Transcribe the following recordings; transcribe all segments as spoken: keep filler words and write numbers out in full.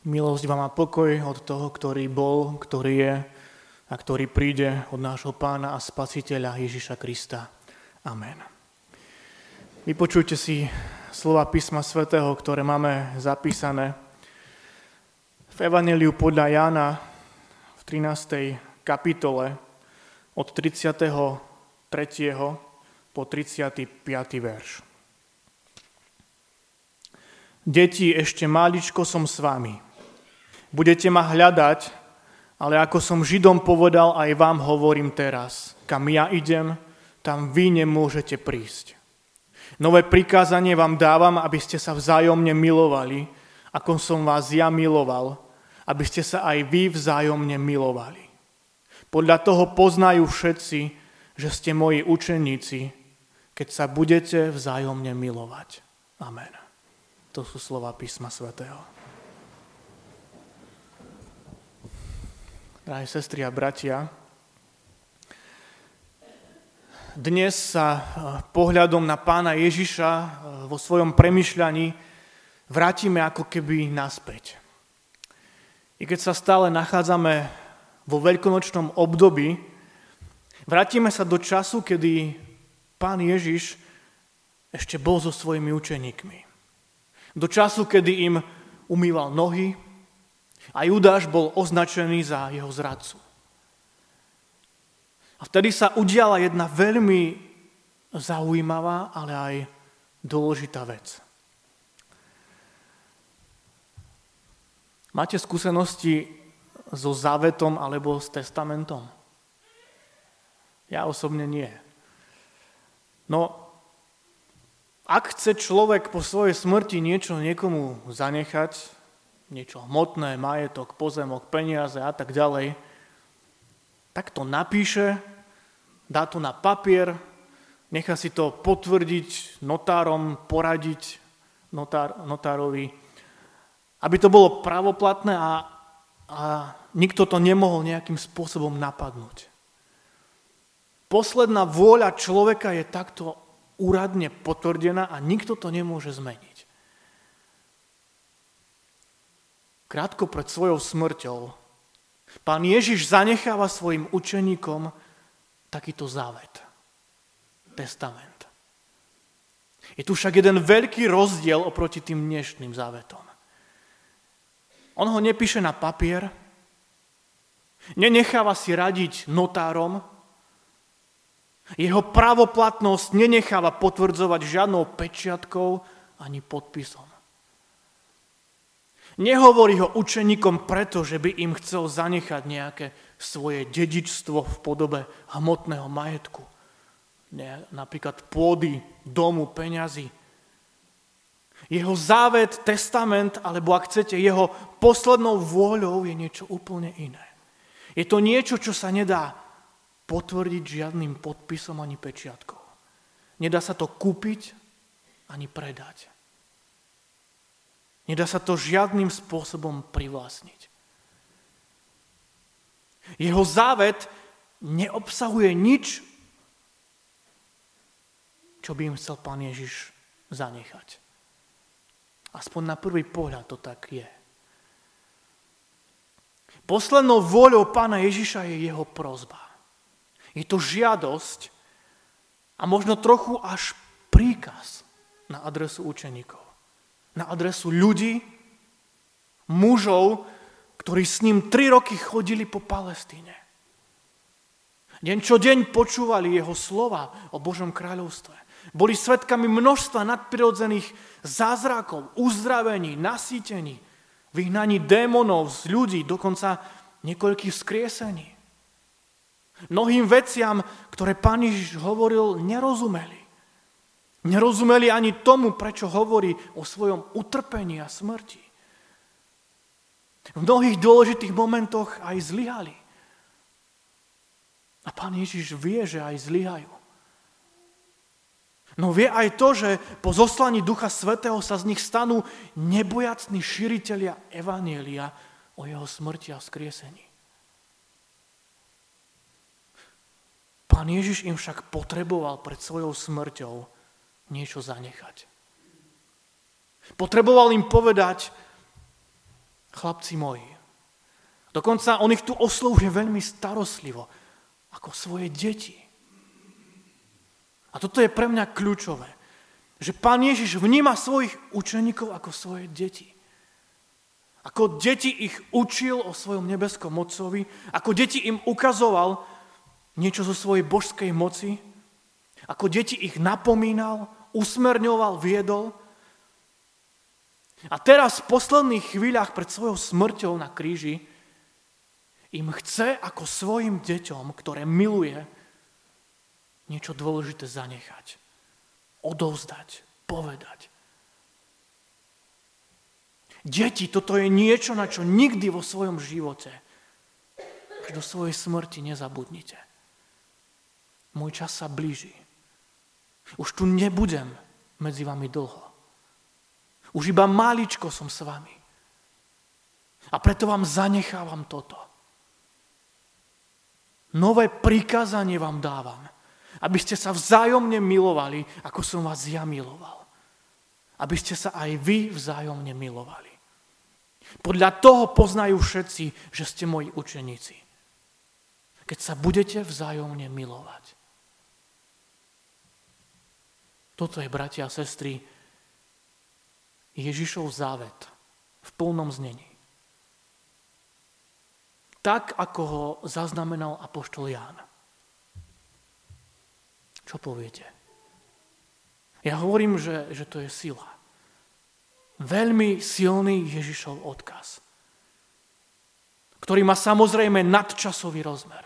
Milosť vám a pokoj od toho, ktorý bol, ktorý je a ktorý príde od nášho Pána a Spasiteľa Ježiša Krista. Amen. Vypočujte si slova písma svätého, ktoré máme zapísané v Evanjeliu podľa Jána v trinástej kapitole od tridsiateho tretieho po tridsiaty piaty verš. Deti, ešte máličko som s vami. Budete ma hľadať, ale ako som Židom povedal, aj vám hovorím teraz. Kam ja idem, tam vy nemôžete prísť. Nové prikázanie vám dávam, aby ste sa vzájomne milovali, ako som vás ja miloval, aby ste sa aj vy vzájomne milovali. Podľa toho poznajú všetci, že ste moji učeníci, keď sa budete vzájomne milovať. Amen. To sú slova písma svätého. Drahé sestry a bratia, dnes sa pohľadom na Pána Ježiša vo svojom premýšľaní vrátime ako keby naspäť. I keď sa stále nachádzame vo veľkonočnom období, vrátime sa do času, kedy Pán Ježiš ešte bol so svojimi učeníkmi. Do času, kedy im umýval nohy a Judáš bol označený za jeho zradcu. A vtedy sa udiala jedna veľmi zaujímavá, ale aj dôležitá vec. Máte skúsenosti so závetom alebo s testamentom? Ja osobne nie. No, ak chce človek po svojej smrti niečo niekomu zanechať, niečo hmotné, majetok, pozemok, peniaze a tak ďalej, tak to napíše, dá to na papier, nechá si to potvrdiť notárom, poradiť notár, notárovi, aby to bolo pravoplatné a, a nikto to nemohol nejakým spôsobom napadnúť. Posledná vôľa človeka je takto úradne potvrdená a nikto to nemôže zmeniť. Krátko pred svojou smrťou Pán Ježiš zanecháva svojim učeníkom takýto závet, testament. Je tu však jeden veľký rozdiel oproti tým dnešným závetom. On ho nepíše na papier, nenecháva si radiť notárom, jeho právoplatnosť nenecháva potvrdzovať žiadnou pečiatkou ani podpisom. Nehovorí ho učeníkom preto, že by im chcel zanechať nejaké svoje dedičstvo v podobe hmotného majetku. Nie, napríklad pôdy, domu, peňazí. Jeho závet, testament, alebo ak chcete, jeho poslednou vôľou je niečo úplne iné. Je to niečo, čo sa nedá potvrdiť žiadnym podpisom ani pečiatkou. Nedá sa to kúpiť ani predať. Nedá sa to žiadnym spôsobom privlastniť. Jeho závet neobsahuje nič, čo by im chcel Pán Ježiš zanechať. Aspoň na prvý pohľad to tak je. Poslednou vôľou Pána Ježiša je jeho prosba. Je to žiadosť a možno trochu až príkaz na adresu učeníkov. Na adresu ľudí, mužov, ktorí s ním tri roky chodili po Palestíne. Deň čo deň počúvali jeho slova o Božom kráľovstve. Boli svedkami množstva nadprirodzených zázrakov, uzdravení, nasýtení, vyhnaní démonov z ľudí, dokonca niekoľkých vzkriesení. Mnohým veciam, ktoré Pán Ježiš hovoril, nerozumeli. Nerozumeli ani tomu, prečo hovorí o svojom utrpení a smrti. V mnohých dôležitých momentoch aj zlyhali. A Pán Ježiš vie, že aj zlyhajú. No vie aj to, že po zoslaní Ducha Svätého sa z nich stanú nebojacní šíritelia evanjelia o jeho smrti a vzkriesení. Pán Ježiš im však potreboval pred svojou smrťou niečo zanechať. Potreboval im povedať, Chlapci moji. Dokonca on ich tu oslovuje veľmi starostlivo, ako svoje deti. A toto je pre mňa kľúčové, že Pán Ježiš vníma svojich učeníkov ako svoje deti. Ako deti ich učil o svojom nebeskom Otcovi, ako deti im ukazoval niečo zo svojej božskej moci, ako deti ich napomínal, usmerňoval, viedol. A teraz v posledných chvíľach pred svojou smrťou na kríži im chce ako svojim deťom, ktoré miluje, niečo dôležité zanechať, odovzdať, povedať. Deti, toto je niečo, na čo nikdy vo svojom živote až do svojej smrti nezabudnite. Môj čas sa blíži. Už tu nebudem medzi vami dlho. Už iba maličko som s vami. A preto vám zanechávam toto. Nové prikázanie vám dávam, aby ste sa vzájomne milovali, ako som vás ja miloval. Aby ste sa aj vy vzájomne milovali. Podľa toho poznajú všetci, že ste moji učeníci. Keď sa budete vzájomne milovať. Toto je, bratia a sestry, Ježišov závet v plnom znení. Tak, ako ho zaznamenal apoštol Ján. Čo poviete? Ja hovorím, že, že to je sila. Veľmi silný Ježišov odkaz, ktorý má samozrejme nadčasový rozmer.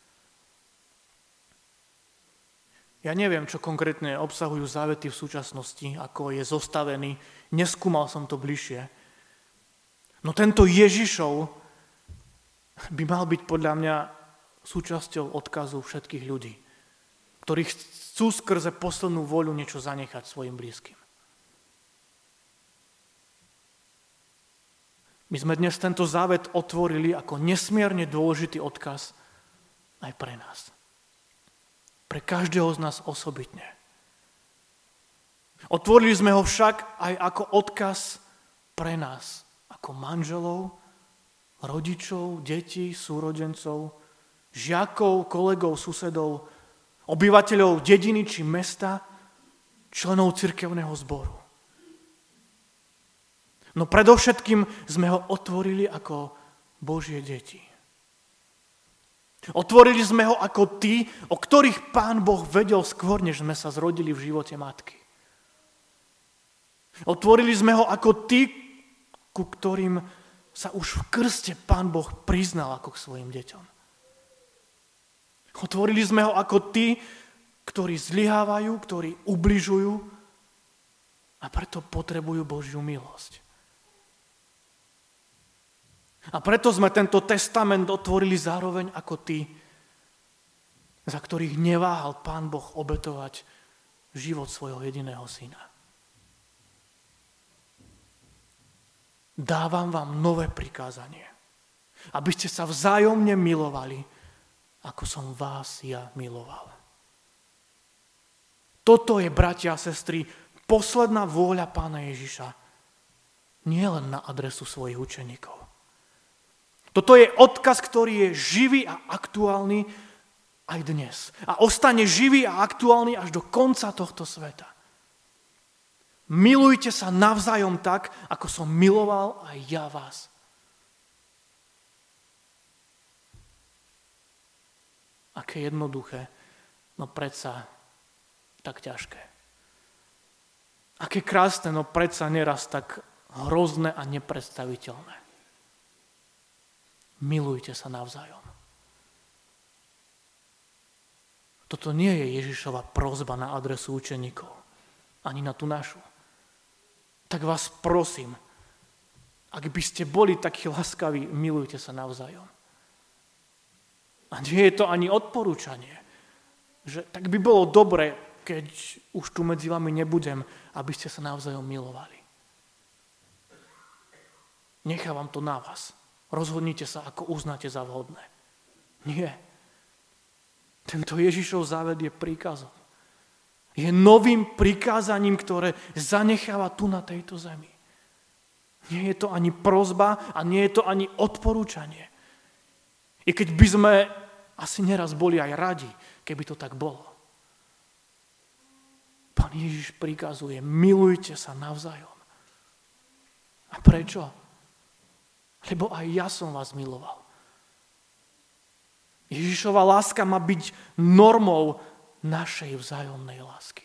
Ja neviem, čo konkrétne obsahujú závety v súčasnosti, ako je zostavený, neskúmal som to bližšie. No tento Ježišov by mal byť podľa mňa súčasťou odkazu všetkých ľudí, ktorí chcú skrze poslednú voľu niečo zanechať svojim blízkym. My sme dnes tento závet otvorili ako nesmierne dôležitý odkaz aj pre nás. Pre každého z nás osobitne. Otvorili sme ho však aj ako odkaz pre nás, ako manželov, rodičov, detí, súrodencov, žiakov, kolegov, susedov, obyvateľov dediny či mesta, členov cirkevného zboru. No predovšetkým sme ho otvorili ako Božie deti. Otvorili sme ho ako tí, o ktorých Pán Boh vedel skôr, než sme sa zrodili v živote matky. Otvorili sme ho ako tí, ku ktorým sa už v krste Pán Boh priznal ako k svojim deťom. Otvorili sme ho ako tí, ktorí zlyhávajú, ktorí ubližujú a preto potrebujú Božiu milosť. A preto sme tento testament otvorili zároveň ako tí, za ktorých neváhal Pán Boh obetovať život svojho jediného syna. Dávam vám nové prikázanie, aby ste sa vzájomne milovali, ako som vás ja miloval. Toto je, bratia a sestry, posledná vôľa Pána Ježiša, nie len na adresu svojich učeníkov. Toto je odkaz, ktorý je živý a aktuálny aj dnes. A ostane živý a aktuálny až do konca tohto sveta. Milujte sa navzájom tak, ako som miloval aj ja vás. Aké jednoduché, no predsa tak ťažké. Aké krásne, no predsa neraz tak hrozné a nepredstaviteľné. Milujte sa navzájom. Toto nie je Ježišova prosba na adresu učeníkov, ani na tú našu. Tak vás prosím, ak by ste boli takí laskaví, milujte sa navzájom. A nie je to ani odporúčanie, že tak by bolo dobre, keď už tu medzi vami nebudem, aby ste sa navzájom milovali. Nechávam to na vás. Rozhodnite sa, ako uznáte za vhodné. Nie. Tento Ježišov závet je príkazom. Je novým prikázaním, ktoré zanecháva tu na tejto zemi. Nie je to ani prosba a nie je to ani odporúčanie. I keď by sme asi neraz boli aj radi, keby to tak bolo. Pán Ježiš prikazuje, milujte sa navzájom. A prečo? Lebo aj ja som vás miloval. Ježišova láska má byť normou našej vzájomnej lásky.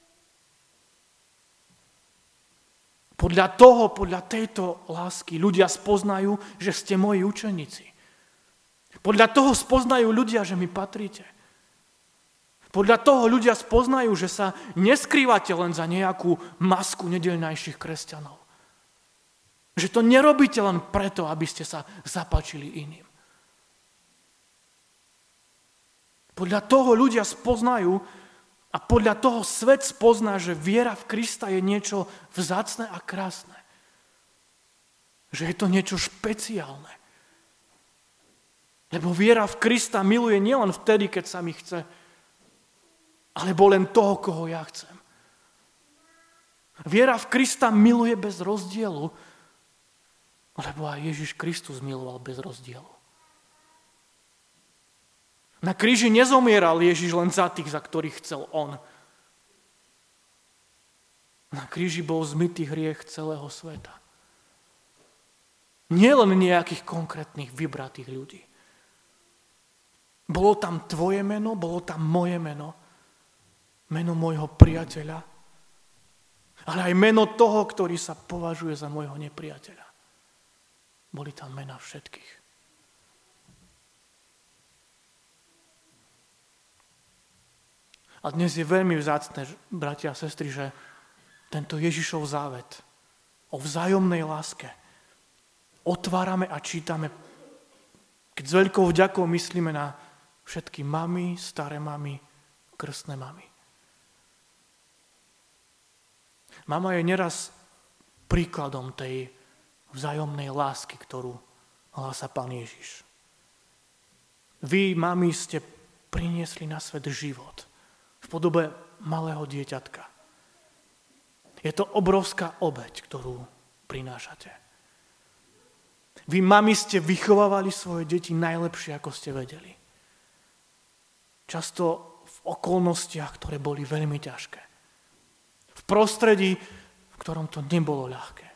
Podľa toho, podľa tejto lásky ľudia spoznajú, že ste moji učeníci. Podľa toho spoznajú ľudia, že mi patríte. Podľa toho ľudia spoznajú, že sa neskrývate len za nejakú masku nedeľnejších kresťanov. Že to nerobíte len preto, aby ste sa zapáčili iným. Podľa toho ľudia spoznajú a podľa toho svet spozná, že viera v Krista je niečo vzácne a krásne. Že je to niečo špeciálne. Lebo viera v Krista miluje nielen vtedy, keď sa mi chce, alebo len toho, koho ja chcem. Viera v Krista miluje bez rozdielu, lebo aj Ježiš Kristus miloval bez rozdielu. Na kríži nezomieral Ježiš len za tých, za ktorých chcel on. Na kríži bol zmytý hriech celého sveta. Nie len nejakých konkrétnych vybratých ľudí. Bolo tam tvoje meno, bolo tam moje meno, meno môjho priateľa, ale aj meno toho, ktorý sa považuje za môjho nepriateľa. Boli tam mena všetkých. A dnes je veľmi vzácne, bratia a sestry, že tento Ježišov závet o vzájomnej láske otvárame a čítame, keď s veľkou vďakou myslíme na všetky mamy, staré mamy, krstné mamy. Mama je neraz príkladom tej vzájomnej lásky, ktorú hlása Pán Ježiš. Vy, mami, ste priniesli na svet život v podobe malého dieťatka. Je to obrovská obeť, ktorú prinášate. Vy, mami, ste vychovávali svoje deti najlepšie, ako ste vedeli. Často v okolnostiach, ktoré boli veľmi ťažké. V prostredí, v ktorom to nebolo ľahké.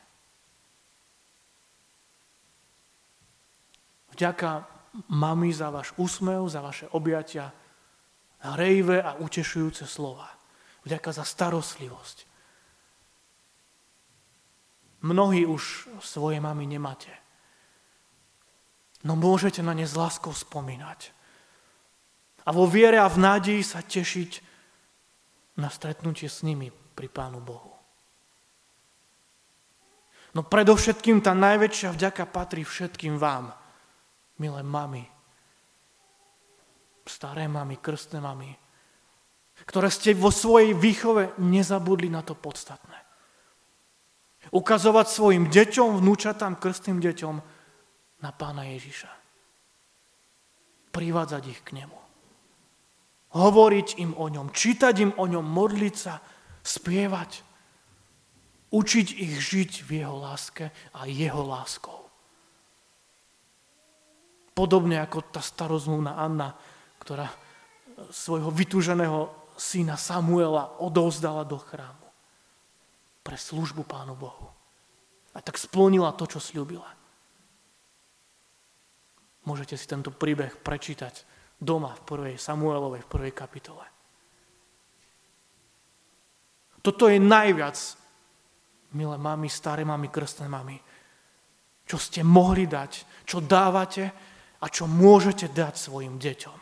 Vďaka, mami, za váš úsmev, za vaše objatia, rejve a utešujúce slova. Vďaka za starostlivosť. Mnohí už svoje mami nemáte. No môžete na ne s láskou spomínať. A vo viere a v nádeji sa tešiť na stretnutie s nimi pri Pánu Bohu. No predovšetkým tá najväčšia vďaka patrí všetkým vám, milé mami, staré mami, krstné mami, ktoré ste vo svojej výchove nezabudli na to podstatné. Ukazovať svojim deťom, vnúčatám, krstným deťom na Pána Ježiša. Privádzať ich k nemu. Hovoriť im o ňom, čítať im o ňom, modliť sa, spievať. Učiť ich žiť v jeho láske a jeho láskou. Podobne ako tá starozmluvná Anna, ktorá svojho vytúženého syna Samuela odovzdala do chrámu pre službu Pánu Bohu. A tak splnila to, čo sľúbila. Môžete si tento príbeh prečítať doma v prvej Samuelovej, v prvej kapitole. Toto je najviac, milé mami, staré mami, krstné mami, čo ste mohli dať, čo dávate a čo môžete dať svojim deťom.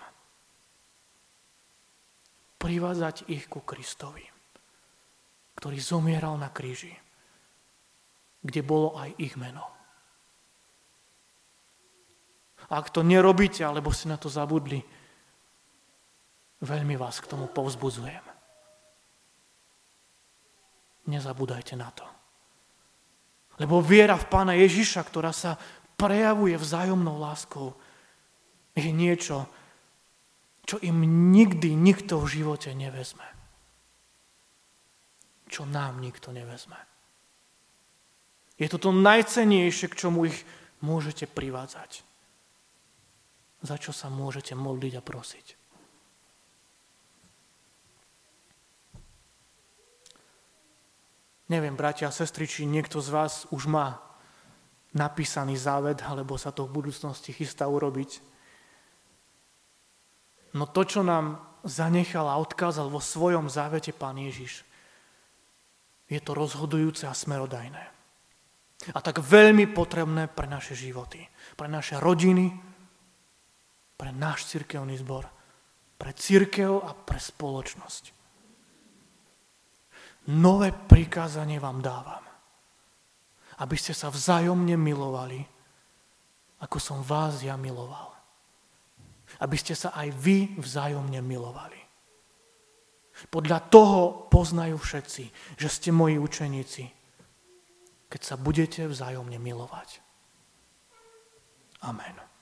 Privádzať ich ku Kristovi, ktorý zomieral na kríži, kde bolo aj ich meno. Ak to nerobíte, alebo ste na to zabudli, veľmi vás k tomu povzbudzujem. Nezabúdajte na to. Lebo viera v Pána Ježiša, ktorá sa prejavuje vzájomnou láskou, je niečo, čo im nikdy nikto v živote nevezme. Čo nám nikto nevezme. Je to to najcennejšie, k čomu ich môžete privádzať. Za čo sa môžete modliť a prosiť. Neviem, bratia a sestry, či niekto z vás už má napísaný závet, alebo sa to v budúcnosti chystá urobiť. No to, čo nám zanechal a odkázal vo svojom závete Pán Ježiš, je to rozhodujúce a smerodajné. A tak veľmi potrebné pre naše životy, pre naše rodiny, pre náš cirkevný zbor, pre cirkev a pre spoločnosť. Nové prikázanie vám dávam, aby ste sa vzájomne milovali, ako som vás ja miloval. Aby ste sa aj vy vzájomne milovali. Podľa toho poznajú všetci, že ste moji učeníci, keď sa budete vzájomne milovať. Amen.